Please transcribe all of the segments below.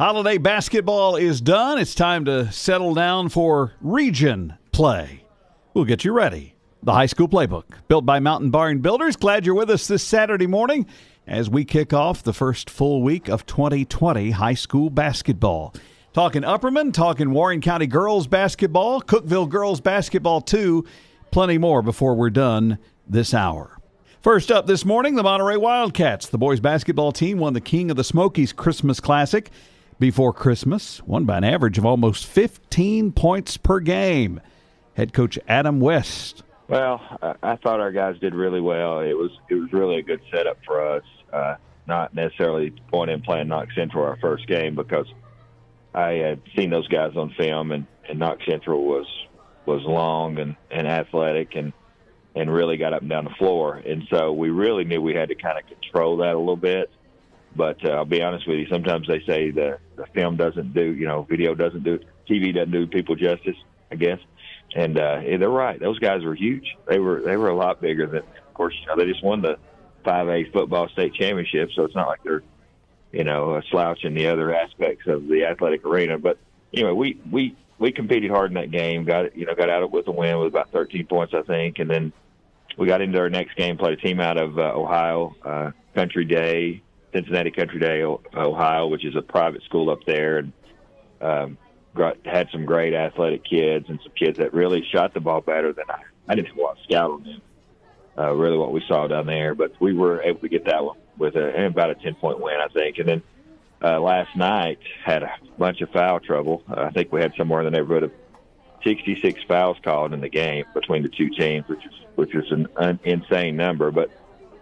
Holiday basketball is done. It's time to settle down for region play. We'll get you ready. The High School Playbook, built by Mountain Barn Builders. Glad you're with us this Saturday morning as we kick off the first full week of 2020 high school basketball. Talking Upperman, talking Warren County girls basketball, Cookeville girls basketball too. Plenty more before we're done this hour. First up this morning, the Monterey Wildcats. The boys basketball team won the King of the Smokies Christmas Classic before Christmas, won by an average of almost 15 points per game. Head coach Adam West. Well, I thought our guys did really well. It was really a good setup for us. Not necessarily going in playing Knox Central our first game, because I had seen those guys on film, and Knox Central was long and athletic and really got up and down the floor. And so we really knew we had to kind of control that a little bit. But I'll be honest with you, sometimes they say the film doesn't do, video doesn't do, TV doesn't do people justice, I guess. And they're right. Those guys were huge. They were a lot bigger than, of course, they just won the 5A football state championship, so it's not like they're, a slouch in the other aspects of the athletic arena. But anyway, we competed hard in that game, got out of with a win with about 13 points, I think, and then we got into our next game, played a team out of Ohio, Country Day, Cincinnati Country Day, Ohio, which is a private school up there, and had some great athletic kids and some kids that really shot the ball better than I didn't have a lot of scout on them, really what we saw down there. But we were able to get that one with about a 10-point win, I think. And then last night had a bunch of foul trouble. I think we had somewhere in the neighborhood of 66 fouls called in the game between the two teams, which is an insane number. But,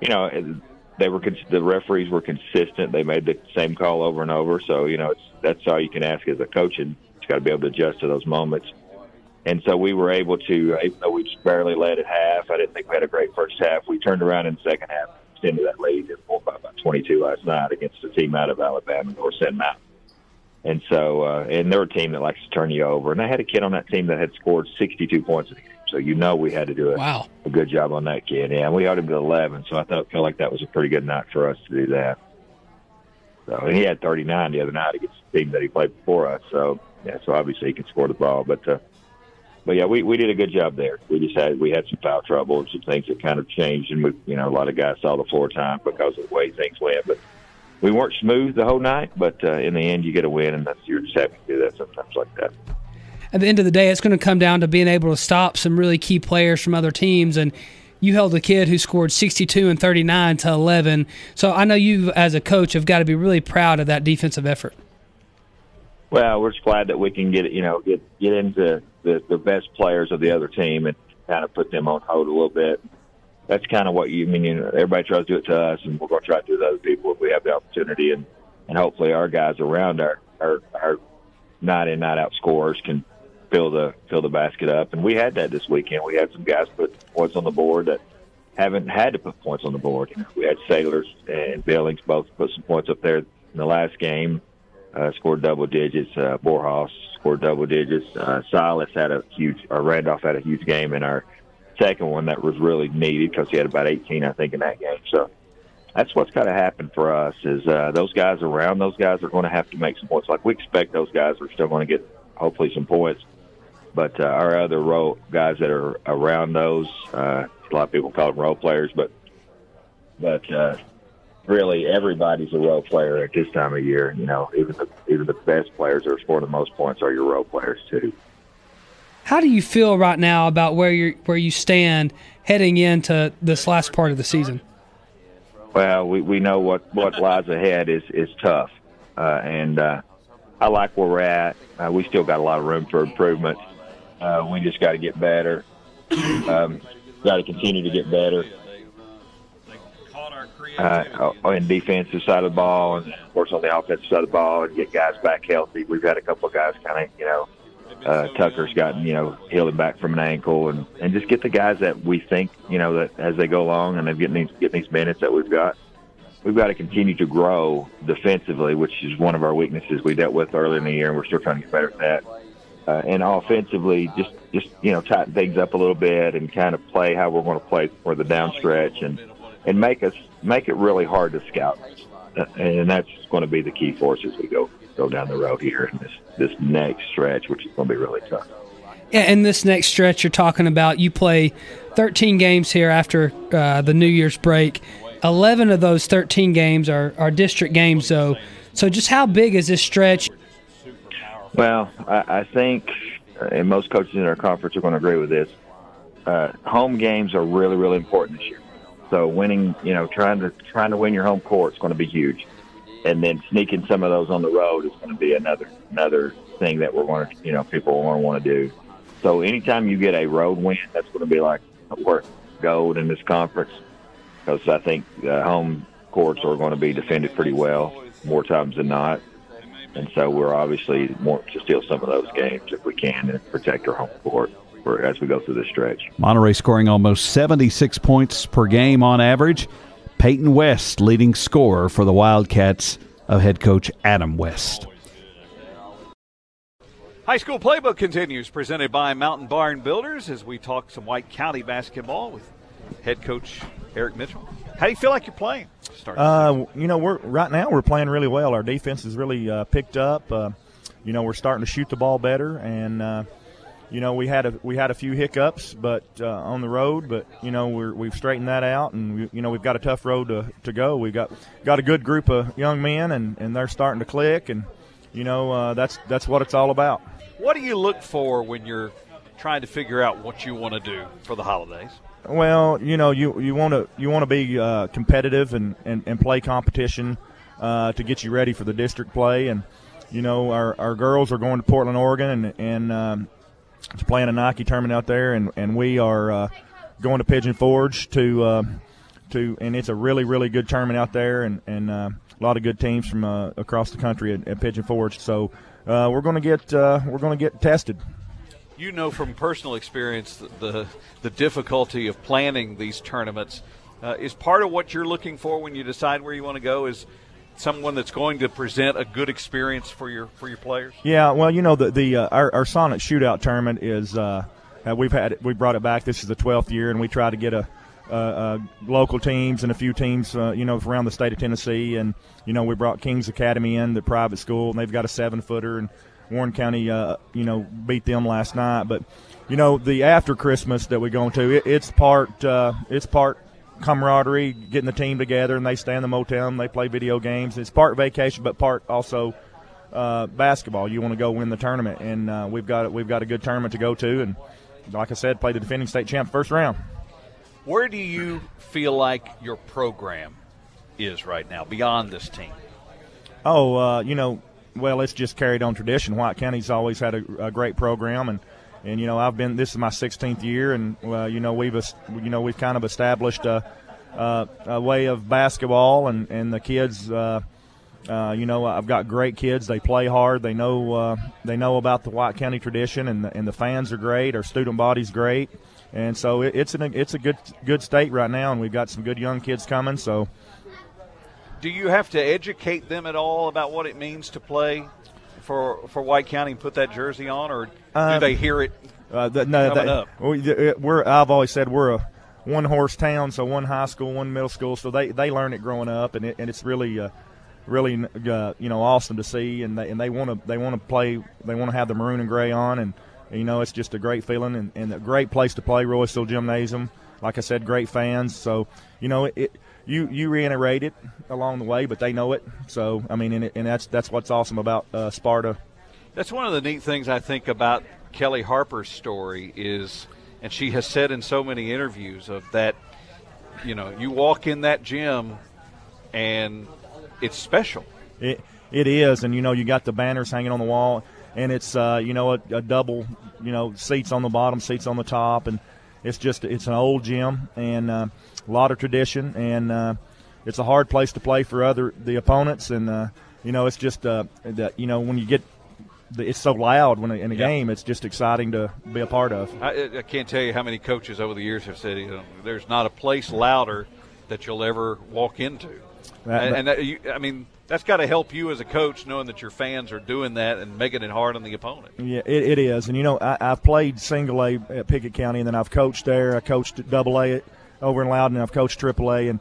the referees were consistent. They made the same call over and over. So, that's all you can ask as a coach, and you got to be able to adjust to those moments. And so we were able to, even though we just barely led at half, I didn't think we had a great first half. We turned around in the second half, extended that lead, and won by about 22 last night against a team out of Alabama, North Send Mountain. And so, and they're a team that likes to turn you over. And they had a kid on that team that had scored 62 points in the game. So we had to do a good job on that kid. Yeah, and we held him to 11, so I felt like that was a pretty good night for us to do that. So, and he had 39 the other night against the team that he played before us. So, so obviously he can score the ball. But yeah, we did a good job there. We had some foul trouble and some things that kind of changed, and a lot of guys saw the floor time because of the way things went. But we weren't smooth the whole night, but in the end you get a win, and you're just happy to do that sometimes like that. At the end of the day, it's going to come down to being able to stop some really key players from other teams, and you held a kid who scored 62 and 39 to 11. So I know you, as a coach, have got to be really proud of that defensive effort. Well, we're just glad that we can get into the best players of the other team and kind of put them on hold a little bit. That's kind of what everybody tries to do it to us, and we're going to try to do it to other people if we have the opportunity, and hopefully our guys around our night in, night out scorers can fill the basket up. And we had that this weekend. We had some guys put points on the board that haven't had to put points on the board. We had Sailors and Billings both put some points up there in the last game, scored double digits. Borhaus scored double digits. Silas Randolph had a huge game in our second one that was really needed because he had about 18, I think, in that game. So that's what's got to happen for us is those guys around those guys are going to have to make some points. Like we expect those guys are still going to get hopefully some points. But our other guys that are around those, a lot of people call them role players, but really everybody's a role player at this time of year. Even the best players that are scoring the most points are your role players too. How do you feel right now about where you stand heading into this last part of the season? Well, we know what lies ahead is tough, and I like where we're at. We still got a lot of room for improvement. We just got to get better. Got to continue to get better on the defensive side of the ball, and of course on the offensive side of the ball, and get guys back healthy. We've had a couple of guys kind of, Tucker's gotten healing back from an ankle, and just get the guys that we think that as they go along and they're getting these minutes that we've got. We've got to continue to grow defensively, which is one of our weaknesses we dealt with earlier in the year, and we're still trying to get better at that. And offensively, just tighten things up a little bit and kind of play how we're going to play for the down stretch, and make it really hard to scout. And that's going to be the key for us go down the road here in this next stretch, which is going to be really tough. Yeah, and this next stretch you're talking about, you play 13 games here after the New Year's break. 11 of those 13 games are district games, though. So just how big is this stretch? Well, I think, and most coaches in our conference are going to agree with this, home games are really, really important this year. So winning, trying to win your home court is going to be huge. And then sneaking some of those on the road is going to be another thing that we're going to, people are going to want to do. So anytime you get a road win, that's going to be like worth gold in this conference, because I think home courts are going to be defended pretty well more times than not. And so we're obviously want to steal some of those games if we can and protect our home court as we go through this stretch. Monterey scoring almost 76 points per game on average. Peyton West, leading scorer for the Wildcats of head coach Adam West. High School Playbook continues, presented by Mountain Barn Builders, as we talk some White County basketball with head coach Eric Mitchell. How do you feel like you're playing? Right now we're playing really well. Our defense has really picked up. We're starting to shoot the ball better, and we had a few hiccups, but on the road. But we've straightened that out, and we've got a tough road to go. We've got a good group of young men, and they're starting to click, and that's what it's all about. What do you look for when you're trying to figure out what you want to do for the holidays? Well, you want to be competitive and play competition to get you ready for the district play. And our girls are going to Portland, Oregon, and to play in a Nike tournament out there, and we are going to Pigeon Forge to and it's a really, really good tournament out there, and a lot of good teams from across the country at Pigeon Forge. So we're going to get tested. You know from personal experience the difficulty of planning these tournaments. Is part of what you're looking for when you decide where you want to go is someone that's going to present a good experience for your players? Yeah, well, our Sonic Shootout tournament is we brought it back. This is the 12th year, and we try to get a local teams and a few teams around the state of Tennessee, and we brought Kings Academy in, the private school, and they've got a 7-footer, and Warren County beat them last night. But the after Christmas that we're going to, it's part camaraderie, getting the team together, and they stay in the motel and they play video games. It's part vacation, but part also basketball. You want to go win the tournament, and we've got a good tournament to go to, and like I said, play the defending state champ first round. Where do you feel like your program is right now beyond this team? Well, it's just carried on tradition. White County's always had a great program, and this is my 16th year, and we've kind of established a way of basketball, and the kids, I've got great kids. They play hard. They know about the White County tradition, and the fans are great. Our student body's great, and so it's a good state right now, and we've got some good young kids coming. So. Do you have to educate them at all about what it means to play for White County and put that jersey on, or do they hear it coming up? I've always said we're a one-horse town, so one high school, one middle school, so they learn it growing up, and it's really awesome to see, and they want to play, they want to have the maroon and gray on, and it's just a great feeling, and a great place to play, Royceville Gymnasium. Like I said, great fans, so You reiterate it along the way, but they know it. So, and that's what's awesome about Sparta. That's one of the neat things I think about Kelly Harper's story is, and she has said in so many interviews of that, you walk in that gym and it's special. It is, and you got the banners hanging on the wall, and it's a double, seats on the bottom, seats on the top, and it's an old gym, and a lot of tradition, and it's a hard place to play for the opponents, and it's just when you get it's so loud when in a game, it's just exciting to be a part of. I can't tell you how many coaches over the years have said there's not a place louder that you'll ever walk into, that's got to help you as a coach, knowing that your fans are doing that and making it hard on the opponent. Yeah, it is. And, I've played single A at Pickett County, and then I've coached there. I coached double A over in Loudon, and I've coached triple A. And,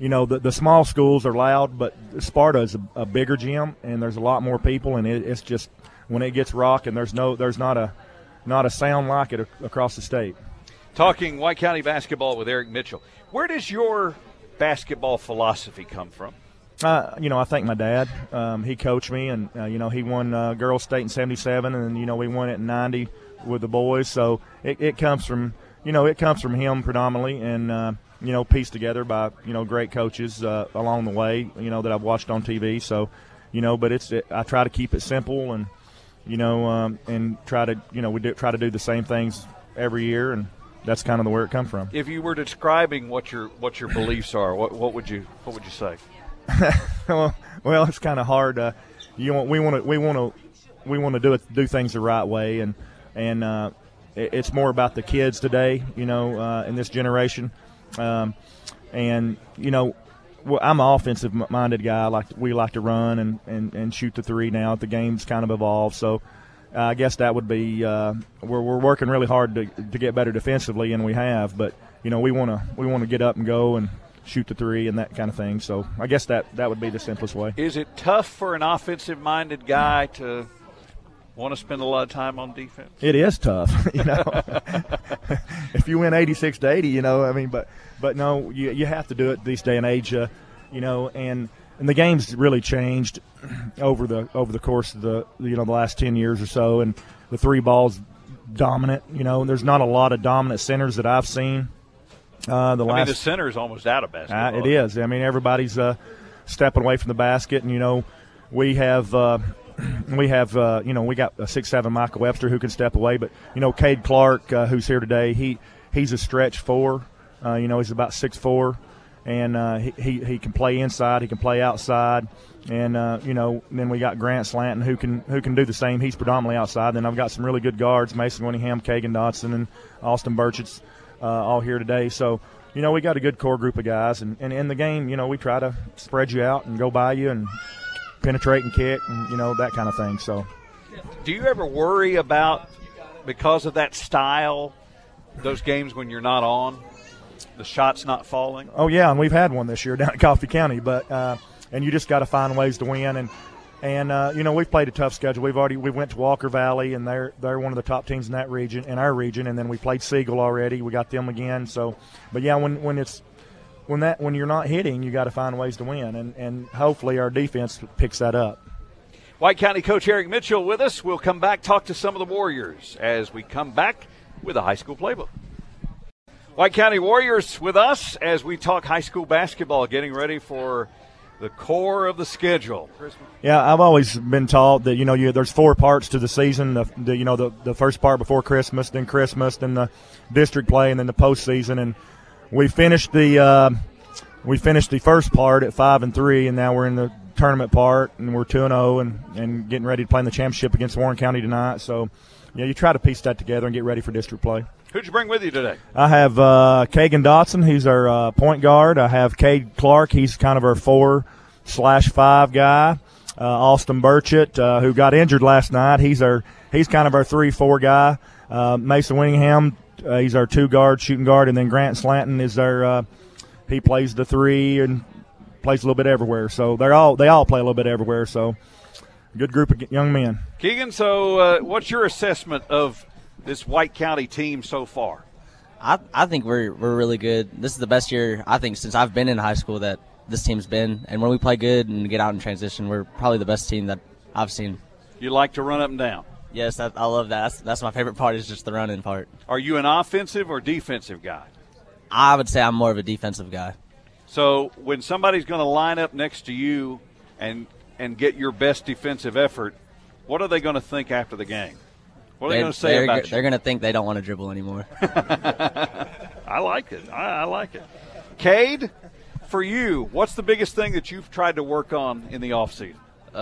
the small schools are loud, but Sparta is a bigger gym, and there's a lot more people, and it's just when it gets rocking, there's not a sound like it across the state. Talking White County basketball with Eric Mitchell. Where does your basketball philosophy come from? I thank my dad. He coached me, and he won girls state in '77, and we won it in '90 with the boys. So it comes from him predominantly, and pieced together by great coaches along the way, that I've watched on TV. So, but I try to keep it simple, and and try to try to do the same things every year, and that's kind of where it comes from. If you were describing what your beliefs are, what would you say? well, it's kind of hard. We want to do things the right way, and it's more about the kids today, in this generation. I'm an offensive-minded guy. We like to run and shoot the three now. The game's kind of evolved, so I guess that would be we're working really hard to get better defensively, and we have. But we want to get up and go and shoot the three and that kind of thing. So I guess that would be the simplest way. Is it tough for an offensive-minded guy to want to spend a lot of time on defense? It is tough, If you win 86-80, but no, you have to do it this day and age, and the game's really changed over the course of the last 10 years or so, and the three ball's dominant. There's not a lot of dominant centers that I've seen. The center is almost out of basketball. It is. Everybody's stepping away from the basket, and we have. We got a 6'7" Michael Webster who can step away, but Cade Clark, who's here today, he's a stretch four. He's about 6'4", and he can play inside, he can play outside, and then we got Grant Slanton who can do the same. He's predominantly outside. Then I've got some really good guards: Mason Winningham, Kagan Dotson, and Austin Burchett's all here today. So we got a good core group of guys, and in the game, we try to spread you out and go by you and penetrate and kick and that kind of thing. So do you ever worry about, because of that style, those games when you're not on, the shots not falling? Oh yeah, and we've had one this year down at Coffee County, but and you just got to find ways to win, and we've played a tough schedule. We went to Walker Valley, and they're one of the top teams in that region, in our region, and then we played Siegel already. We got them again. So but yeah, when you're not hitting, you got to find ways to win, and hopefully our defense picks that up. White County coach Eric Mitchell with us. We'll come back, talk to some of the Warriors as we come back with a high school playbook. White County Warriors with us as we talk high school basketball, getting ready for the core of the schedule. Yeah, I've always been taught that there's 4 parts to the season. The first part before Christmas, then the district play, and then the postseason. And we finished the first part at 5-3, and now we're in the tournament part, and we're 2-0 and getting ready to play in the championship against Warren County tonight. So, you try to piece that together and get ready for district play. Who'd you bring with you today? I have Kagan Dotson, who's our point guard. I have Cade Clark. He's kind of our 4/5 guy. Austin Burchett, who got injured last night. He's kind of our 3-4 guy. Mason Winningham, he's our 2 shooting guard, and then Grant Slanton is our he plays the 3 and plays a little bit everywhere. So they all play a little bit everywhere. So good group of young men. Keegan, so what's your assessment of this White County team so far? I think we're really good. This is the best year, I think, since I've been in high school that this team's been. And when we play good and get out in transition, we're probably the best team that I've seen. You like to run up and down? Yes, I love that. That's my favorite part, is just the running part. Are you an offensive or defensive guy? I would say I'm more of a defensive guy. So when somebody's going to line up next to you and get your best defensive effort, what are they going to think after the game? What are they going to say about you? They're going to think they don't want to dribble anymore. I like it. I like it. Cade, for you, what's the biggest thing that you've tried to work on in the offseason?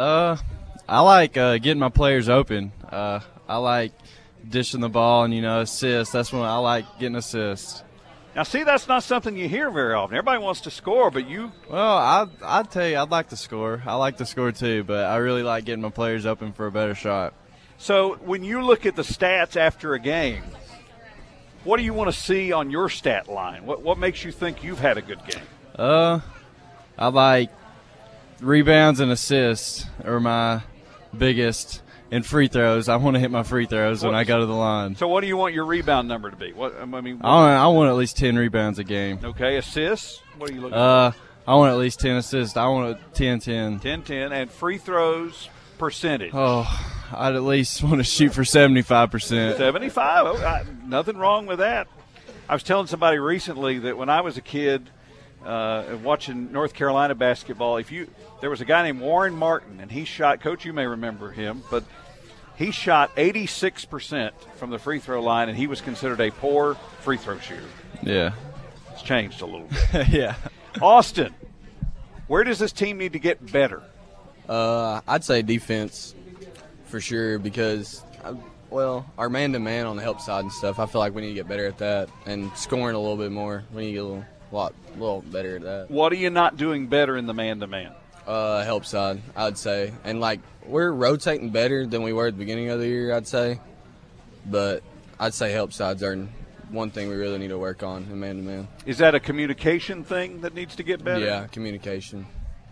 I like getting my players open. I like dishing the ball and, assists. That's when I like getting assists. Now, see, that's not something you hear very often. Everybody wants to score, but you – Well, I'd tell you I'd like to score. I like to score too, but I really like getting my players open for a better shot. So when you look at the stats after a game, what do you want to see on your stat line? What makes you think you've had a good game? I like rebounds and assists are my biggest, and free throws. I want to hit my free throws when I go to the line. So what do you want your rebound number to be? I want at least 10 rebounds a game. Okay, assists? What are you looking for? I want at least 10 assists. I want a 10-10. 10-10. And free throws percentage? Oh, I'd at least want to shoot for 75%. 75? Oh, nothing wrong with that. I was telling somebody recently that when I was a kid watching North Carolina basketball, there was a guy named Warren Martin, and he shot – Coach, you may remember him, but he shot 86% from the free throw line, and he was considered a poor free throw shooter. Yeah. It's changed a little bit. Yeah. Austin, where does this team need to get better? I'd say defense for sure because, our man-to-man on the help side and stuff, I feel like we need to get better at that. And scoring a little bit more, we need to get a little better at that. What are you not doing better in the man-to-man? Help side, I'd say. And, we're rotating better than we were at the beginning of the year, I'd say. But I'd say help sides are one thing we really need to work on in man-to-man. Is that a communication thing that needs to get better? Yeah, communication.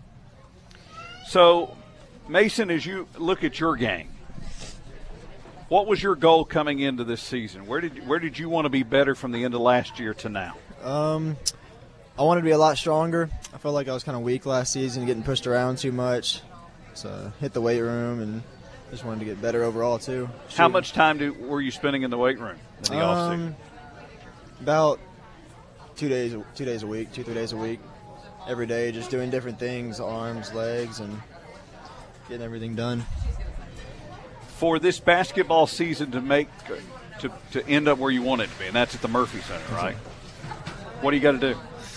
So, Mason, as you look at your game, what was your goal coming into this season? Where did you want to be better from the end of last year to now? I wanted to be a lot stronger. I felt like I was kind of weak last season, getting pushed around too much. So hit the weight room and just wanted to get better overall too. How much time were you spending in the weight room in the off season? About 2 days a week, 2-3 days a week, every day, just doing different things, arms, legs, and getting everything done. For this basketball season to end up where you want it to be, and that's at the Murphy Center, right? What do you got to do?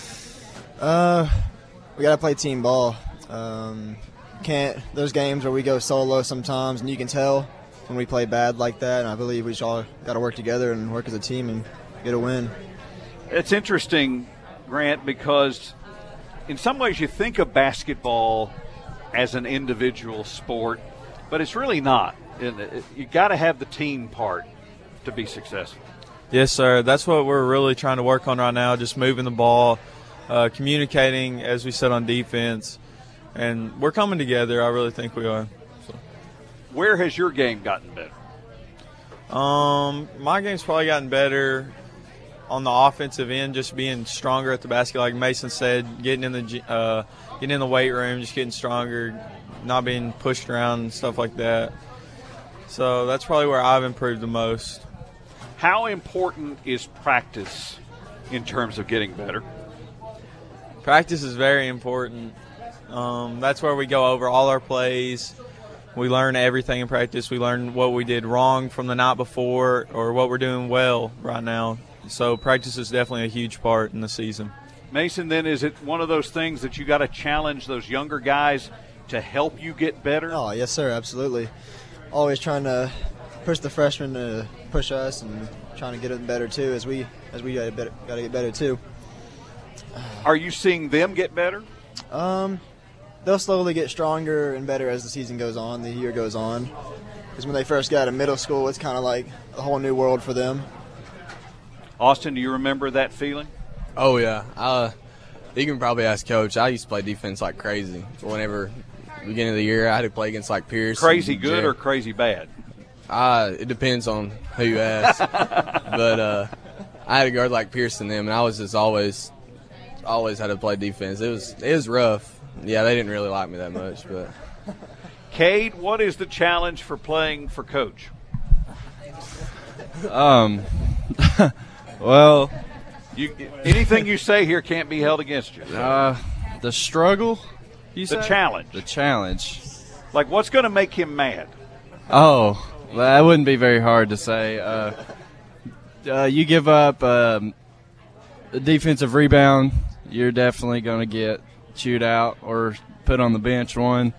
We got to play team ball. There's games where we go solo sometimes, and you can tell when we play bad like that, and I believe we all got to work together and work as a team and get a win. It's interesting, Grant, because in some ways you think of basketball as an individual sport, but it's really not. You got to have the team part to be successful. Yes, sir. That's what we're really trying to work on right now, just moving the ball, communicating, as we said, on defense. And we're coming together. I really think we are. So. Where has your game gotten better? My game's probably gotten better on the offensive end, just being stronger at the basket. Like Mason said, getting in the weight room, just getting stronger, not being pushed around and stuff like that. So that's probably where I've improved the most. How important is practice in terms of getting better? Practice is very important. That's where we go over all our plays. We learn everything in practice. We learn what we did wrong from the night before or what we're doing well right now. So practice is definitely a huge part in the season. Mason, then, is it one of those things that you got to challenge those younger guys to help you get better? Oh, yes, sir, absolutely. Always trying to push the freshmen to push us and trying to get them better too as we got to get better too. Are you seeing them get better? They'll slowly get stronger and better as the season goes on, the year goes on. Because when they first got to middle school, it's kind of like a whole new world for them. Austin, do you remember that feeling? Oh, yeah. You can probably ask Coach. I used to play defense like crazy. Whenever beginning of the year, I had to play against like Pierce. Crazy good or crazy bad? It depends on who you ask. But I had to guard like Pierce and them, and I was just always had to play defense. It was rough. Yeah, they didn't really like me that much. But Cade, what is the challenge for playing for Coach? Well, anything you say here can't be held against you. The struggle, you say? The challenge. The challenge. Like, what's going to make him mad? Oh, that wouldn't be very hard to say. You give up a defensive rebound, you're definitely going to get chewed out or put on the bench one.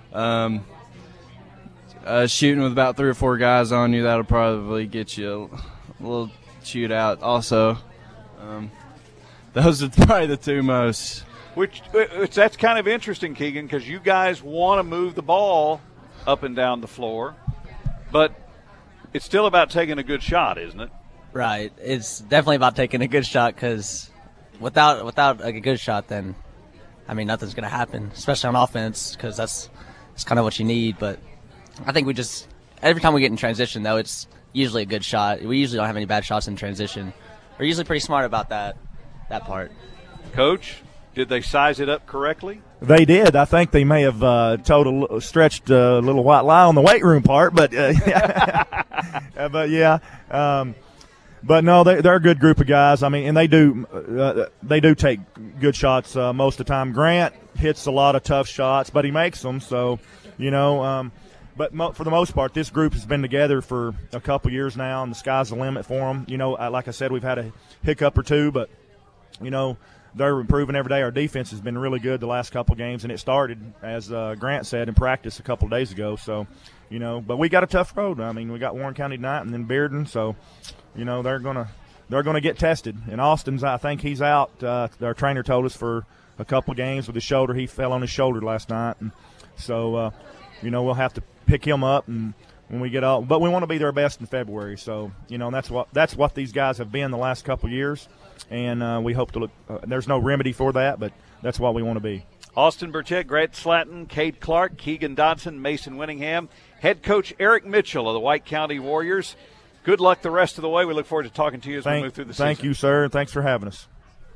Shooting with about 3 or 4 guys on you, that'll probably get you a little chewed out also. Those are probably the two most. Which that's kind of interesting, Keegan, because you guys want to move the ball up and down the floor, but it's still about taking a good shot, isn't it? Right. It's definitely about taking a good shot because without a good shot, then I mean, nothing's going to happen, especially on offense, because that's kind of what you need. But I think every time we get in transition, though, it's usually a good shot. We usually don't have any bad shots in transition. We're usually pretty smart about that part. Coach, did they size it up correctly? They did. I think they may have stretched a little white lie on the weight room part, but but yeah. But no, they're a good group of guys. I mean, and they do take good shots most of the time. Grant hits a lot of tough shots, but he makes them. So, but for the most part, this group has been together for a couple years now, and the sky's the limit for them. Like I said, we've had a hiccup or two, but they're improving every day. Our defense has been really good the last couple games, and it started, as Grant said, in practice a couple days ago. So, but we got a tough road. I mean, we got Warren County tonight and then Bearden. So, they're gonna get tested. And Austin's, I think he's out. Our trainer told us for a couple of games with his shoulder. He fell on his shoulder last night, and so we'll have to pick him up and when we get out. But we want to be their best in February. So that's what these guys have been the last couple of years, and we hope to look. There's no remedy for that, but that's what we want to be. Austin Burchett, Grant Slatton, Cade Clark, Keegan Dodson, Mason Winningham, head coach Eric Mitchell of the White County Warriors. Good luck the rest of the way. We look forward to talking to you as we move through the season. Thank you, sir, and thanks for having us.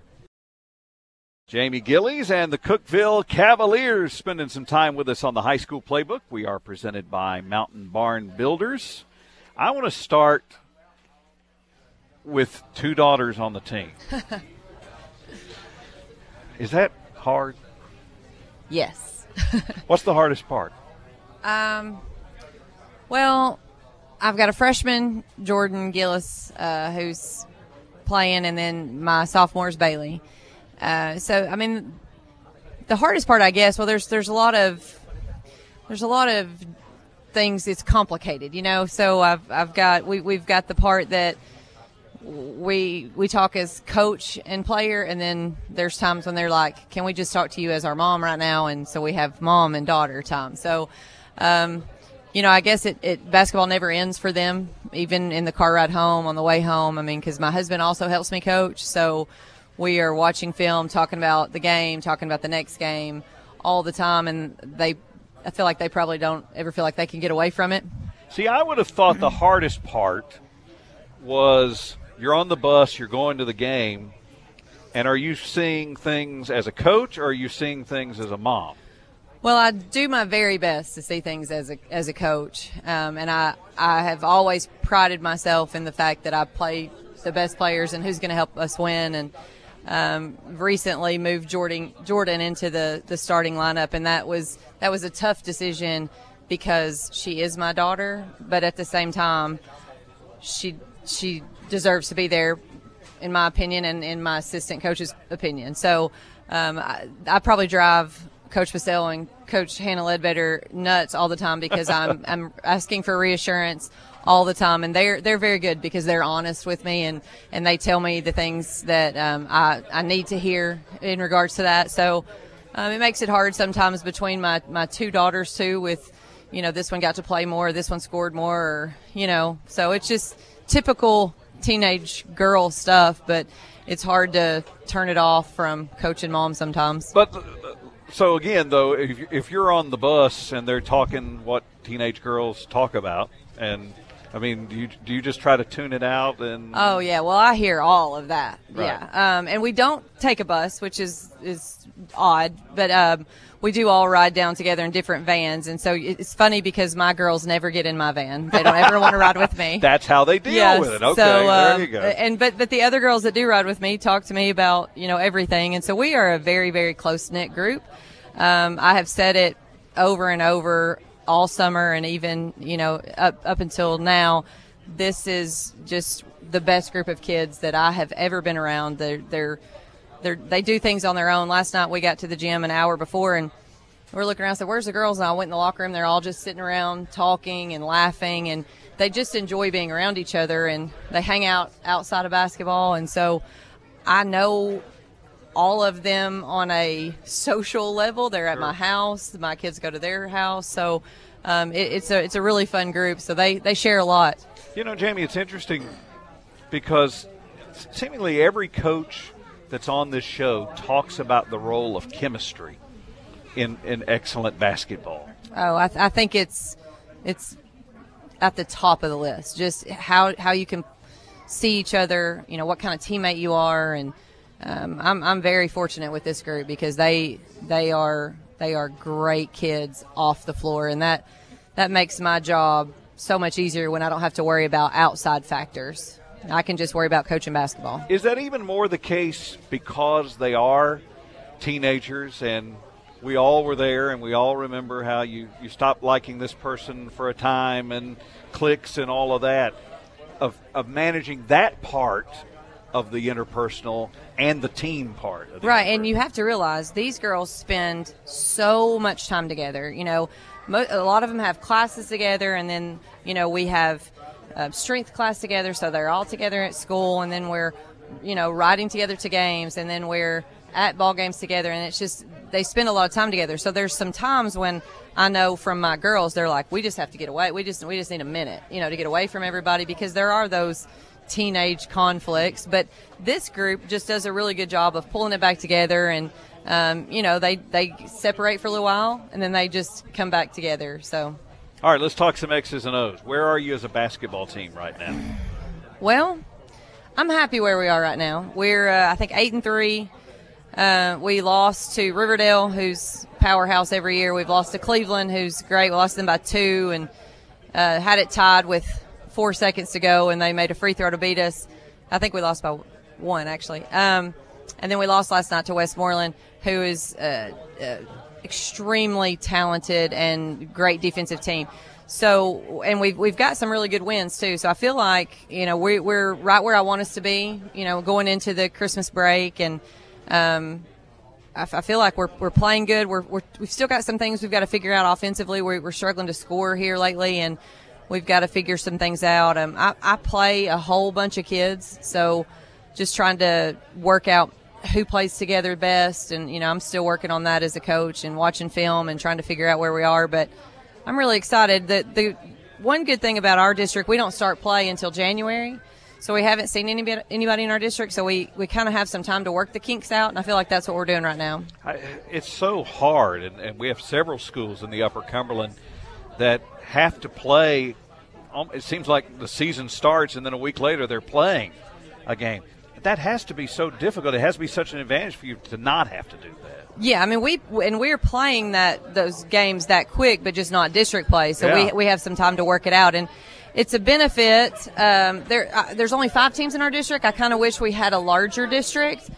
Jamie Gillies and the Cookeville Cavaliers spending some time with us on the High School Playbook. We are presented by Mountain Barn Builders. I want to start with two daughters on the team. Is that hard? Yes. What's the hardest part? Well, I've got a freshman, Jordan Gillis, who's playing, and then my sophomore is Bailey. So, I mean, the hardest part, I guess, well, there's a lot of things. It's complicated, So we've got the part that we talk as coach and player, and then there's times when they're like, "Can we just talk to you as our mom right now?" And so we have mom and daughter time. So, I guess basketball never ends for them, even in the car ride home, on the way home. I mean, because my husband also helps me coach, so we are watching film, talking about the game, talking about the next game all the time, and I feel like they probably don't ever feel like they can get away from it. See, I would have thought the hardest part was you're on the bus, you're going to the game, and are you seeing things as a coach or are you seeing things as a mom? Well, I do my very best to see things as a coach, and I have always prided myself in the fact that I play the best players and who's going to help us win. And recently moved Jordan into the starting lineup, and that was a tough decision because she is my daughter, but at the same time, she deserves to be there, in my opinion, and in my assistant coach's opinion. So I probably drive Coach Basell and Coach Hannah Ledbetter nuts all the time because I'm asking for reassurance all the time, and they're very good because they're honest with me and they tell me the things that I need to hear in regards to that. So it makes it hard sometimes between my two daughters too, with this one got to play more, this one scored more, or, so it's just typical teenage girl stuff, but it's hard to turn it off from coach and mom sometimes. But so again, though, if you're on the bus and they're talking what teenage girls talk about, and I mean, do you just try to tune it out? And oh yeah, well I hear all of that. Right. Yeah, and we don't take a bus, which is odd, but we do all ride down together in different vans, and so it's funny because my girls never get in my van. They don't ever want to ride with me. That's how they deal with it. Okay, so, there you go. And but the other girls that do ride with me talk to me about everything, and so we are a very, very close knit group. I have said it over and over all summer, and even up until now. This is just the best group of kids that I have ever been around. They do things on their own. Last night we got to the gym an hour before, and we're looking around and said, "Where's the girls?" And I went in the locker room. They're all just sitting around talking and laughing, and they just enjoy being around each other, and they hang out outside of basketball. And so I know all of them on a social level. They're at my house. My kids go to their house. So it's a really fun group. So they share a lot. Jamie, it's interesting because seemingly every coach that's on this show talks about the role of chemistry in excellent basketball? Oh, I think it's at the top of the list. Just how you can see each other, what kind of teammate you are, and I'm very fortunate with this group because they are great kids off the floor, and that makes my job so much easier when I don't have to worry about outside factors. I can just worry about coaching basketball. Is that even more the case because they are teenagers and we all were there and we all remember how you stopped liking this person for a time and cliques and all of that, of managing that part of the interpersonal and the team part of the right, and you have to realize these girls spend so much time together. A lot of them have classes together, and then, we have strength class together, so they're all together at school, and then we're, riding together to games, and then we're at ball games together, and it's just they spend a lot of time together. So there's some times when I know from my girls, they're like, we just have to get away. We just need a minute, to get away from everybody, because there are those teenage conflicts. But this group just does a really good job of pulling it back together, and they separate for a little while, and then they just come back together. So, all right, let's talk some X's and O's. Where are you as a basketball team right now? Well, I'm happy where we are right now. We're I think 8-3. We lost to Riverdale, who's powerhouse every year. We've lost to Cleveland, who's great. We lost them by 2 and had it tied with 4 seconds to go, and they made a free throw to beat us. I think we lost by 1, actually. And then we lost last night to Westmoreland, who is extremely talented and great defensive team. So, and we've got some really good wins too. So I feel like we're right where I want us to be. Going into the Christmas break, and I feel like we're playing good. We've still got some things we've got to figure out offensively. We're struggling to score here lately, and we've got to figure some things out. I play a whole bunch of kids, so just trying to work out who plays together best. And, I'm still working on that as a coach and watching film and trying to figure out where we are. But I'm really excited. The one good thing about our district, we don't start play until January. So we haven't seen anybody in our district, so we kind of have some time to work the kinks out, and I feel like that's what we're doing right now. It's so hard, and we have several schools in the Upper Cumberland that have to play. It seems like the season starts, and then a week later they're playing a game. That has to be so difficult. It has to be such an advantage for you to not have to do that. Yeah, I mean, we're playing those games that quick, but just not district play, so we have some time to work it out, and it's a benefit. There's only 5 teams in our district. I kind of wish we had a larger district,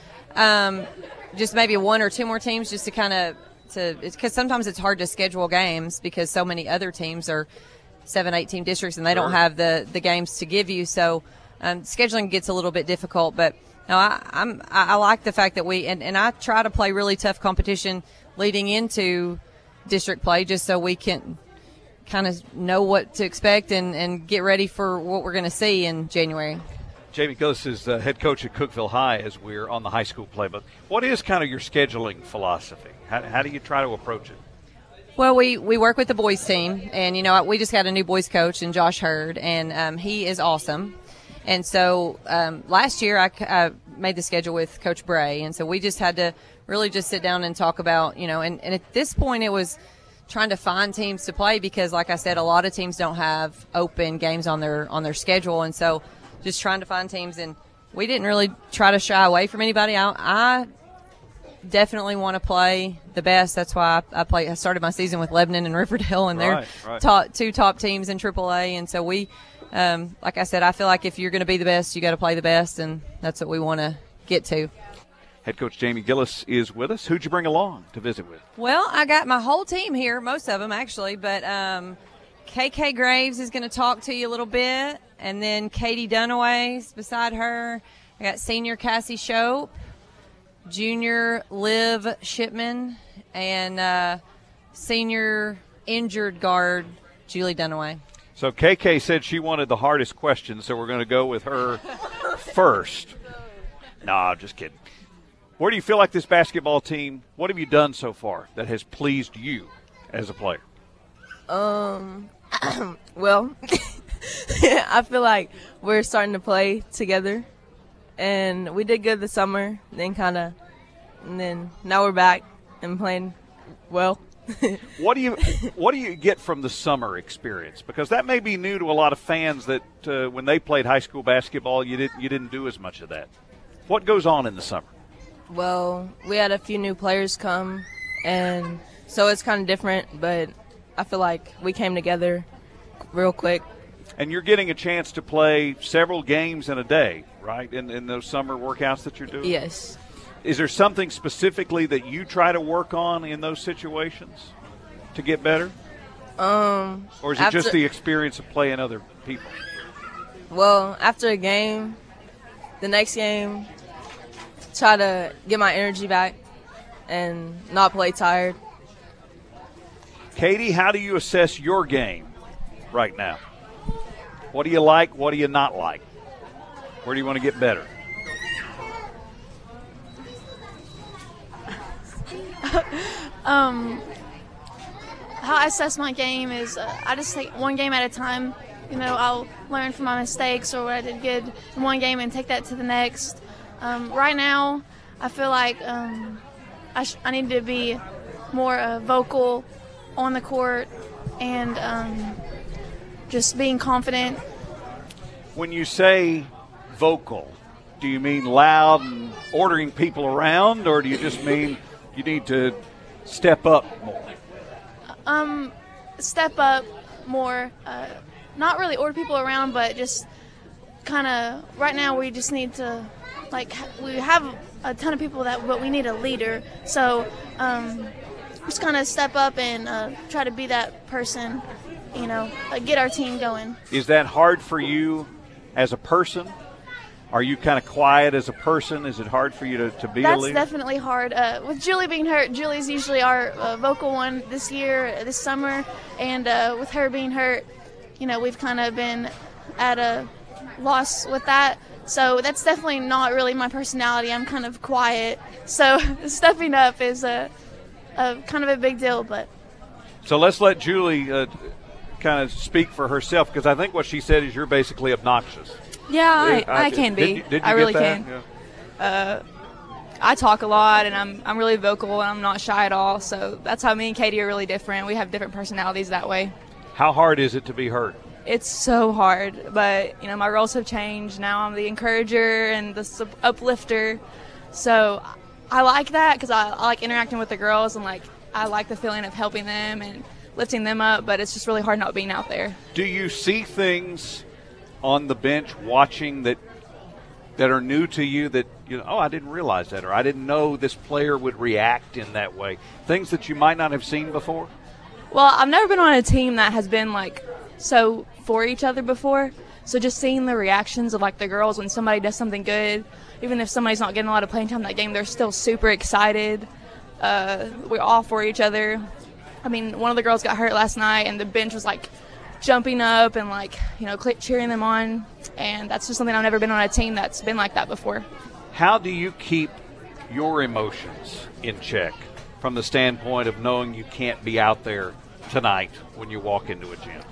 just maybe 1 or 2 more teams, just to because sometimes it's hard to schedule games because so many other teams are 7-8 team districts and they don't have the games to give you. So scheduling gets a little bit difficult. But no, I like the fact that and I try to play really tough competition leading into district play just so we can kind of know what to expect and get ready for what we're going to see in January. Jamie Gillis is the head coach at Cookeville High as we're on the high school playbook. What is kind of your scheduling philosophy? How do you try to approach it? Well, we work with the boys team, and, we just got a new boys coach in Josh Hurd, and he is awesome. And so last year I made the schedule with Coach Bray, and so we just had to really just sit down and talk about, and at this point it was trying to find teams to play because, like I said, a lot of teams don't have open games on their schedule, and so just trying to find teams. And we didn't really try to shy away from anybody. I definitely want to play the best. That's why I started my season with Lebanon and Riverdale, and they're two top teams in AAA. And so we, like I said, I feel like if you're going to be the best, you got to play the best, and that's what we want to get to. Head coach Jamie Gillis is with us. Who'd you bring along to visit with? Well, I got my whole team here, most of them actually, but KK Graves is going to talk to you a little bit, and then Katie Dunaway's beside her. I got senior Cassie Shope, junior Liv Shipman, and senior injured guard Julie Dunaway. So KK said she wanted the hardest question, so we're going to go with her first. No, I'm just kidding. Where do you feel like this basketball team, what have you done so far that has pleased you as a player? Well, I feel like we're starting to play together. and we did good this summer. And then now we're back and playing well. What do you get from the summer experience? Because that may be new to a lot of fans that when they played high school basketball, you didn't do as much of that. What goes on in the summer? Well, we had a few new players come, and so it's kind of different, but I feel like we came together real quick. And you're getting a chance to play several games in a day, right, in those summer workouts that you're doing? Yes. Is there something specifically that you try to work on in those situations to get better? Or is it just the experience of playing other people? Well, after a game, the next game, try to get my energy back and not play tired. Katie, how do you assess your game right now? What do you like? What do you not like? Where do you want to get better? How I assess my game is I just take one game at a time. You know, I'll learn from my mistakes or what I did good in one game and take that to the next. Right now, I feel like I need to be more vocal on the court and just being confident. When you say vocal, do you mean loud and ordering people around, or do you just mean you need to step up more? Step up more. Not really order people around, but just kind of right now we just need to, like, we have a ton of people but we need a leader. So just kind of step up and try to be that person, you know, get our team going. Is that hard for you as a person? Are you kind of quiet as a person? Is it hard for you to be a leader? That's definitely hard. With Julie being hurt, Julie's usually our vocal one this summer. And with her being hurt, you know, we've kind of been at a loss with that. So that's definitely not really my personality. I'm kind of quiet. So stepping up is kind of a big deal. So let's let Julie kind of speak for herself, because I think what she said is you're basically obnoxious. Yeah, I can be. Did you I really get that? can. Yeah. I talk a lot, and I'm really vocal, and I'm not shy at all. So that's how me and Katie are really different. We have different personalities that way. How hard is it to be hurt? It's so hard, but you know my roles have changed. Now I'm the encourager and the uplifter. So I like that because I like interacting with the girls, and like I like the feeling of helping them and lifting them up. But it's just really hard not being out there. Do you see things on the bench watching that are new to you that, you know, oh, I didn't realize that, or I didn't know this player would react in that way? Things that you might not have seen before? Well, I've never been on a team that has been like so for each other before. So just seeing the reactions of like the girls when somebody does something good, even if somebody's not getting a lot of playing time that game, they're still super excited. We're all for each other. I mean, one of the girls got hurt last night, and the bench was like jumping up and like, you know, cheering them on. And that's just something I've never been on a team that's been like that before. How do you keep your emotions in check from the standpoint of knowing you can't be out there tonight when you walk into a gym?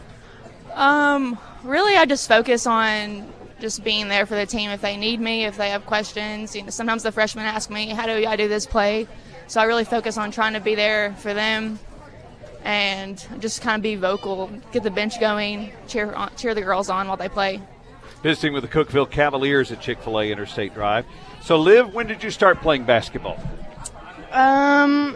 Really, I just focus on just being there for the team if they need me, if they have questions. You know, sometimes the freshmen ask me, how do I do this play? So I really focus on trying to be there for them and just kind of be vocal, get the bench going, cheer the girls on while they play. Visiting with the Cookeville Cavaliers at Chick-fil-A Interstate Drive. So, Liv, when did you start playing basketball? I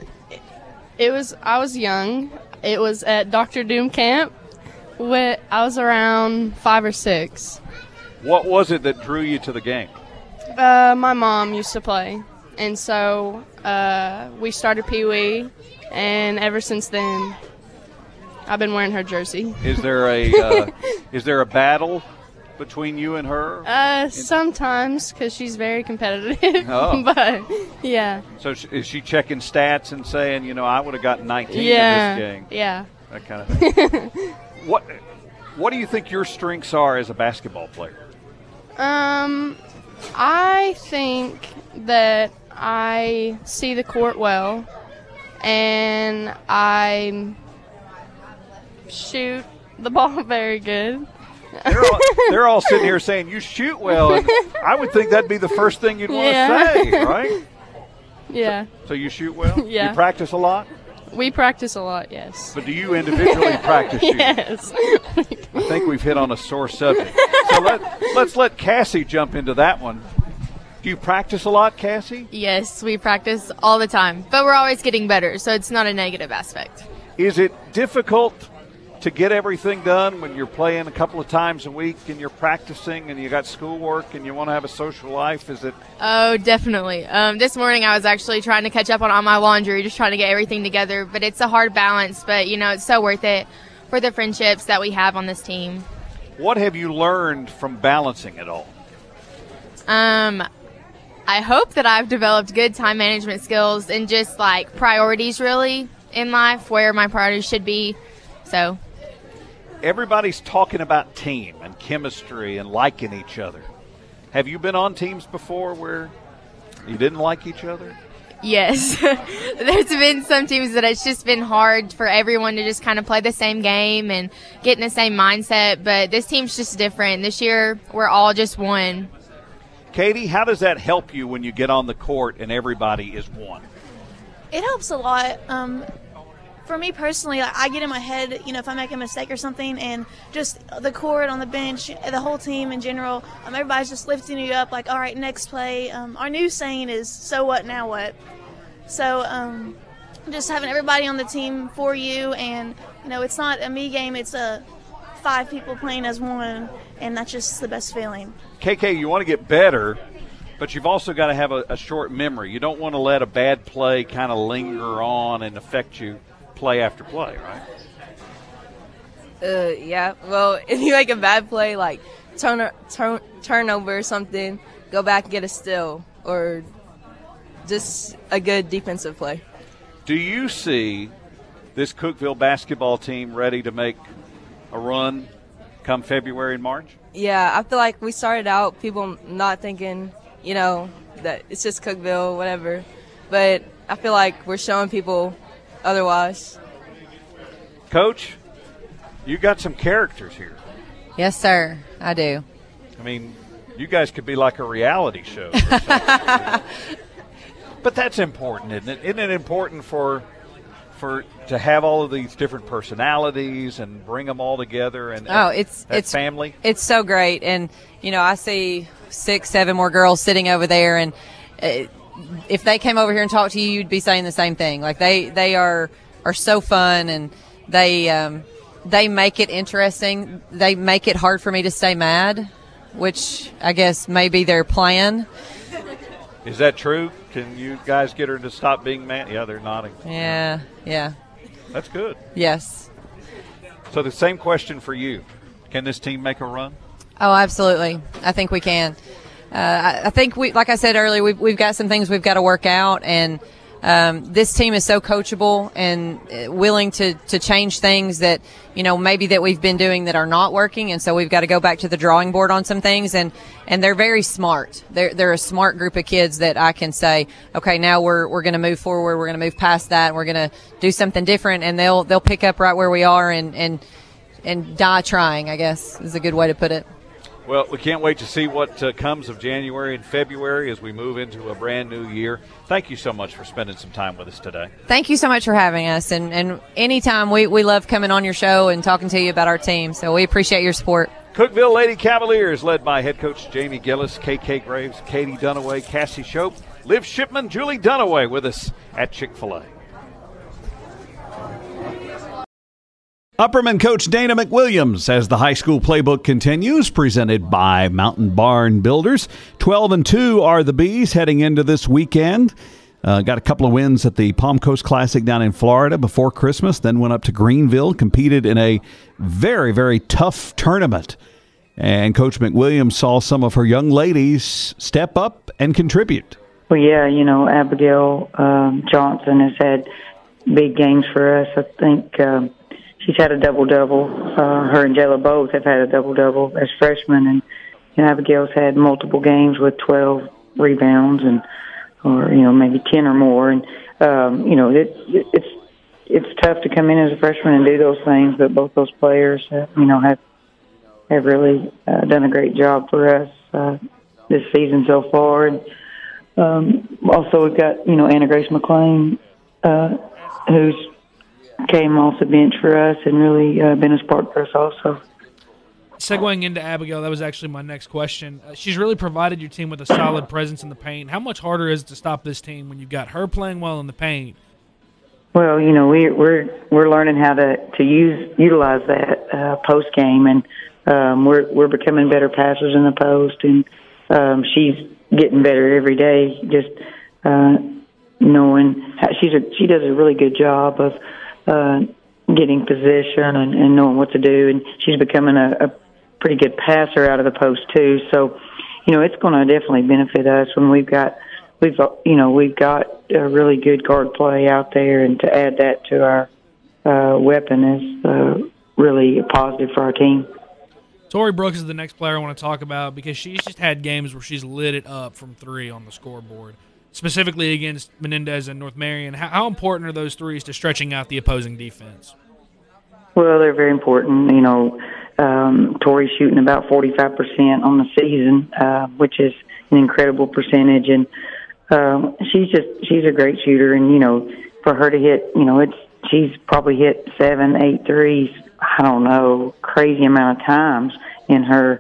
was young. It was at Dr. Doom Camp. I was around 5 or 6. What was it that drew you to the game? My mom used to play, and so we started Pee Wee, and ever since then, I've been wearing her jersey. Is there a battle between you and her? Sometimes, because she's very competitive. Oh. But yeah. So is she checking stats and saying, you know, I would have gotten 19 in Yeah. this game? Yeah. That kind of thing. What do you think your strengths are as a basketball player? I think that I see the court well, and I shoot the ball very good, They're all sitting here saying you shoot well, and I would think that'd be the first thing you'd want to say, right? Yeah. So you shoot well? Yeah. You practice a lot? We practice a lot, yes. But do you individually practice shooting? Yes. I think we've hit on a sore subject. So let's let Cassie jump into that one. Do you practice a lot, Cassie? Yes, we practice all the time, but we're always getting better, so it's not a negative aspect. Is it difficult to get everything done when you're playing a couple of times a week and you're practicing and you got schoolwork and you want to have a social life? Is it? Oh, definitely. This morning I was actually trying to catch up on all my laundry, just trying to get everything together, but it's a hard balance, but, it's so worth it for the friendships that we have on this team. What have you learned from balancing it all? I hope that I've developed good time management skills and just, priorities, really, in life, where my priorities should be, so. Everybody's talking about team and chemistry and liking each other. Have you been on teams before where you didn't like each other? Yes. There's been some teams that it's just been hard for everyone to just kind of play the same game and get in the same mindset, but this team's just different. This year, we're all just one. Katie, how does that help you when you get on the court and everybody is one? It helps a lot. For me personally, I get in my head, if I make a mistake or something, and just the court, on the bench, the whole team in general, everybody's just lifting you up, all right, next play. Our new saying is, so what, now what? So just having everybody on the team for you, and, it's not a me game, it's 5 people playing as one, and that's just the best feeling. KK, you want to get better, but you've also got to have a short memory. You don't want to let a bad play kind of linger on and affect you play after play, right? Yeah. Well, if you make a bad play, turnover or something, go back and get a steal, or just a good defensive play. Do you see this Cookeville basketball team ready to make a run come February and March? Yeah, I feel like we started out people not thinking, that it's just Cookeville, whatever. But I feel like we're showing people otherwise. Coach, you got some characters here. Yes, sir, I do. I mean, you guys could be like a reality show. But that's important, isn't it? Isn't it important for to have all of these different personalities and bring them all together and it's family? It's so great. And, I see 6, 7 more girls sitting over there, and if they came over here and talked to you, you'd be saying the same thing. They are so fun, and they make it interesting. They make it hard for me to stay mad, which I guess may be their plan. Is that true? Can you guys get her to stop being mad? Yeah, they're nodding. Yeah. That's good. Yes. So the same question for you. Can this team make a run? Oh, absolutely. I think we can. I think like I said earlier, we've got some things we've got to work out, and this team is so coachable and willing to change things that, maybe that we've been doing that are not working. And so we've got to go back to the drawing board on some things. And they're very smart. They're a smart group of kids that I can say, okay, now we're going to move forward. We're going to move past that. And we're going to do something different. And they'll pick up right where we are and die trying, I guess is a good way to put it. Well, we can't wait to see what comes of January and February as we move into a brand new year. Thank you so much for spending some time with us today. Thank you so much for having us. And anytime we love coming on your show and talking to you about our team. So we appreciate your support. Cookeville Lady Cavaliers, led by head coach Jamie Gillis, KK Graves, Katie Dunaway, Cassie Shope, Liv Shipman, Julie Dunaway with us at Chick-fil-A. Upperman coach Dana McWilliams as the high school playbook continues, presented by Mountain Barn Builders. 12-2 are the Bees heading into this weekend. Got a couple of wins at the Palm Coast Classic down in Florida before Christmas, then went up to Greenville, competed in a very, very tough tournament. And Coach McWilliams saw some of her young ladies step up and contribute. Well, yeah, Abigail Johnson has had big games for us. I think she's had a double-double. Her and Jayla both have had a double-double as freshmen, and Abigail's had multiple games with 12 rebounds or maybe 10 or more. And it's tough to come in as a freshman and do those things, but both those players have have really done a great job for us this season so far. And also we've got, Anna Grace McLean, who's came off the bench for us and really been a spark for us also. Segueing into Abigail, that was actually my next question. She's really provided your team with a solid presence in the paint. How much harder is it to stop this team when you've got her playing well in the paint? Well, we're learning how to utilize that post game, and we're becoming better passers in the post, and she's getting better every day. Just knowing how she does a really good job of getting position and knowing what to do, and she's becoming a pretty good passer out of the post too. So, it's going to definitely benefit us when we've got a really good guard play out there, and to add that to our weapon is really positive for our team. Tori Brooks is the next player I want to talk about because she's just had games where she's lit it up from three on the scoreboard, specifically against Menendez and North Marion. How important are those threes to stretching out the opposing defense? Well, they're very important. Tori's shooting about 45% on the season, which is an incredible percentage, and she's a great shooter. And for her to hit, she's probably hit 7-8 threes. I don't know, crazy amount of times in her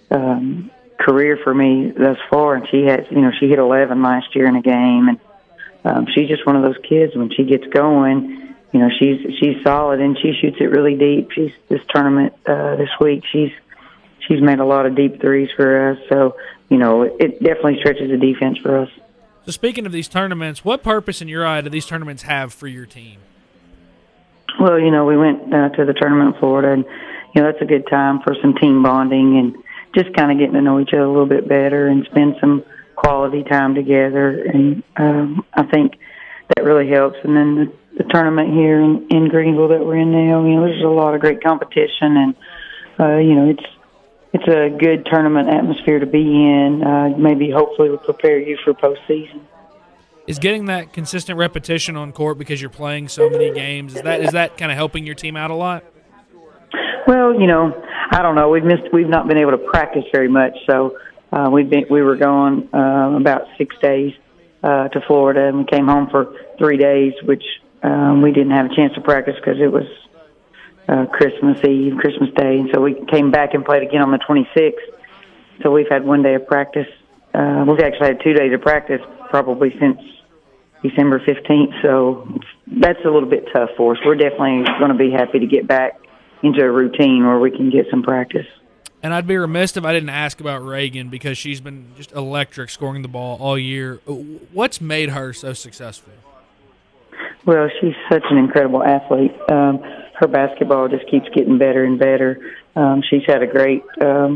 career for me thus far. And she has, she hit 11 last year in a game, and she's just one of those kids. When she gets going, she's solid, and she shoots it really deep. This tournament this week, she's made a lot of deep threes for us. So it definitely stretches the defense for us. So speaking of these tournaments, what purpose in your eye do these tournaments have for your team? Well, we went to the tournament in Florida, and that's a good time for some team bonding and just kind of getting to know each other a little bit better and spend some quality time together. And I think that really helps. And then the tournament here in Greenville that we're in now, there's a lot of great competition, and it's a good tournament atmosphere to be in. Maybe hopefully will prepare you for postseason. Is getting that consistent repetition on court because you're playing so many games, is that kind of helping your team out a lot? Well, I don't know. We've not been able to practice very much, so we were gone about 6 days to Florida, and we came home for 3 days, which we didn't have a chance to practice because it was Christmas Day, and so we came back and played again on the 26th. So we've had 1 day of practice. We've actually had 2 days of practice probably since December 15th, so that's a little bit tough for us. We're definitely going to be happy to get back into a routine where we can get some practice. And I'd be remiss if I didn't ask about Reagan because she's been just electric scoring the ball all year. What's made her so successful? Well, she's such an incredible athlete. Her basketball just keeps getting better and better. She's had a great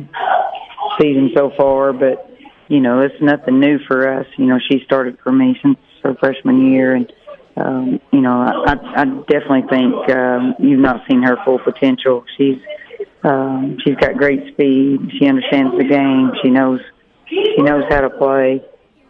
season so far, but, it's nothing new for us. She started for me since her freshman year, and, I definitely think you've not seen her full potential. She's got great speed. She understands the game. She knows how to play.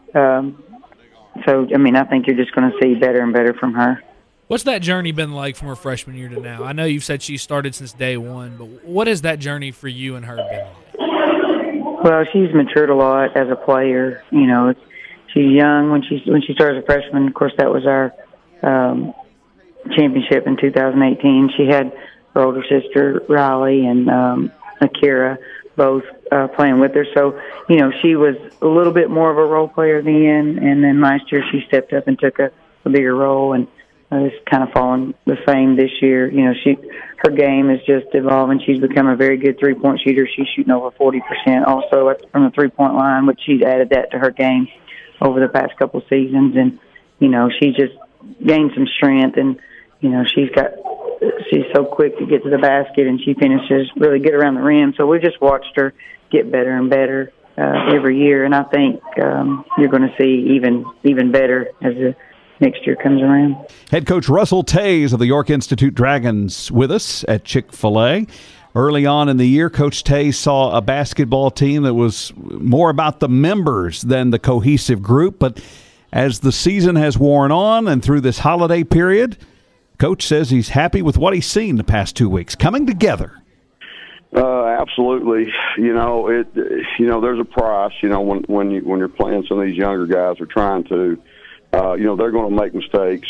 So, I think you're just going to see better and better from her. What's that journey been like from her freshman year to now? I know you've said she started since day one, but what has that journey for you and her been like? Well, she's matured a lot as a player. She's young when she started as a freshman. Of course, that was our championship in 2018. She had her older sister, Riley, and Akira, both playing with her. So, she was a little bit more of a role player then, and then last year she stepped up and took a bigger role, and it's kind of fallen the same this year. Her game is just evolving. She's become a very good three-point shooter. She's shooting over 40% also from the three-point line, which she's added that to her game over the past couple of seasons. And, she just gained some strength, and, she's so quick to get to the basket, and she finishes really good around the rim. So we've just watched her get better and better every year, and I think you're going to see even better as the next year comes around. Head coach Russell Tays of the York Institute Dragons with us at Chick-fil-A. Early on in the year, Coach Tays saw a basketball team that was more about the members than the cohesive group. But as the season has worn on and through this holiday period, Coach says he's happy with what he's seen the past 2 weeks, coming together. Absolutely. There's a price. When you're playing some of these younger guys are trying to, they're going to make mistakes.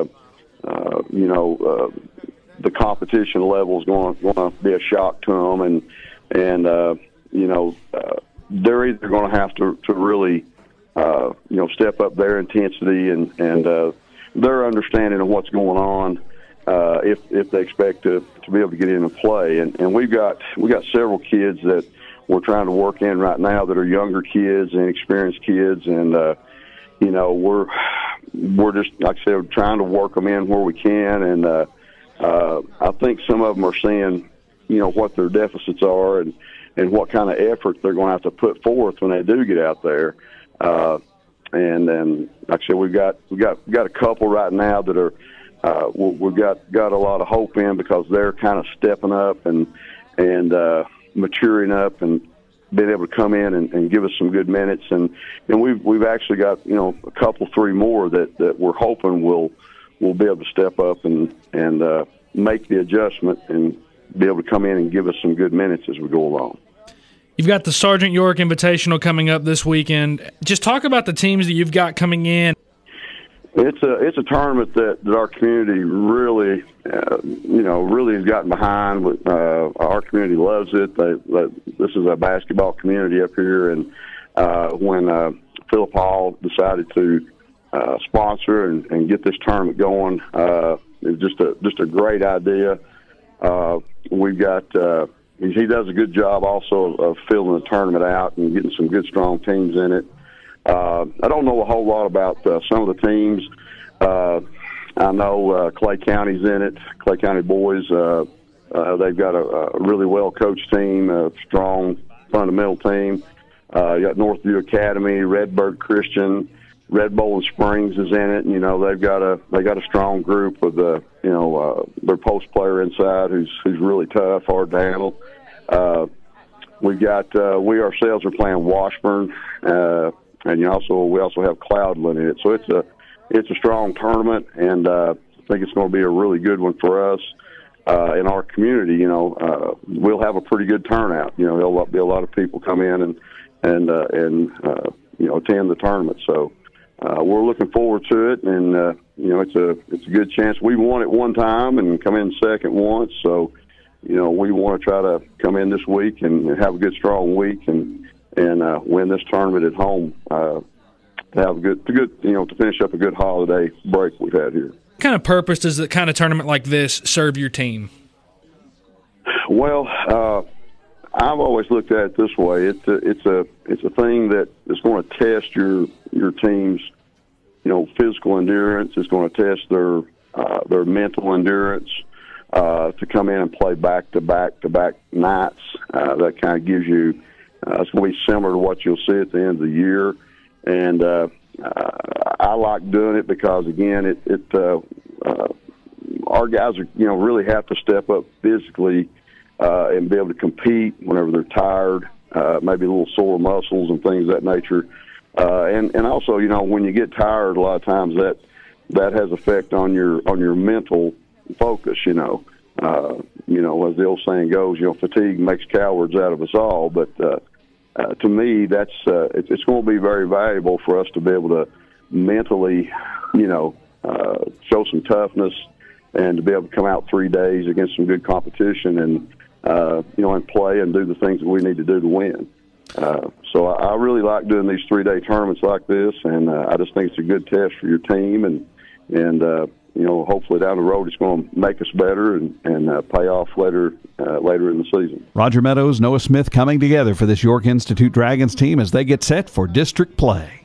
The competition level is going to be a shock to them, and they're either going to have to really, step up their intensity and their understanding of what's going on. If they expect to be able to get in and play, and we got several kids that we're trying to work in right now that are younger kids and experienced kids, and we're just, like I said, trying to work them in where we can, and I think some of them are seeing what their deficits are and what kind of effort they're going to have to put forth when they do get out there, and then like I said, we got a couple right now that are. We've got a lot of hope in because they're kind of stepping up and maturing up and being able to come in and give us some good minutes, and we've actually got a couple, three more that we're hoping will be able to step up and make the adjustment and be able to come in and give us some good minutes as we go along. You've got the Sergeant York Invitational coming up this weekend. Just talk about the teams that you've got coming in. It's a tournament that our community really, really has gotten behind. Our community loves it. This is a basketball community up here, and when Philip Hall decided to sponsor and get this tournament going, it was just a great idea. We've got he does a good job also of filling the tournament out and getting some good strong teams in it. I don't know a whole lot about some of the teams. I know Clay County's in it. Clay County boys. They've got a really well-coached team, a strong fundamental team. You got Northview Academy, Redbird Christian, Red Bowling Springs is in it. And, they got a strong group with their post player inside who's really tough, hard to handle. We ourselves are playing Washburn. And we also have Cloudland in it, so it's a strong tournament, and I think it's going to be a really good one for us in our community. We'll have a pretty good turnout. There'll be a lot of people come in and attend the tournament. So we're looking forward to it, and it's a good chance. We won it one time and come in second once, so we want to try to come in this week and have a good strong week and win this tournament at home, to have a good, to finish up a good holiday break we've had here. What kind of purpose does the kind of tournament like this serve your team? Well, I've always looked at it this way. It's a thing that is going to test your team's, physical endurance. It's going to test their mental endurance. To come in and play back to back nights, that kind of gives you. It's going to be similar to what you'll see at the end of the year, and I like doing it because again, our guys are really have to step up physically and be able to compete whenever they're tired, maybe a little sore muscles and things of that nature, and also when you get tired, a lot of times that has effect on your mental focus. As the old saying goes, fatigue makes cowards out of us all. But to me, that's it's going to be very valuable for us to be able to mentally, show some toughness and to be able to come out 3 days against some good competition and and play and do the things that we need to do to win. So I really like doing these 3-day tournaments like this, and I just think it's a good test for your team and hopefully down the road it's going to make us better and pay off later in the season. Roger Meadows, Noah Smith coming together for this York Institute Dragons team as they get set for district play.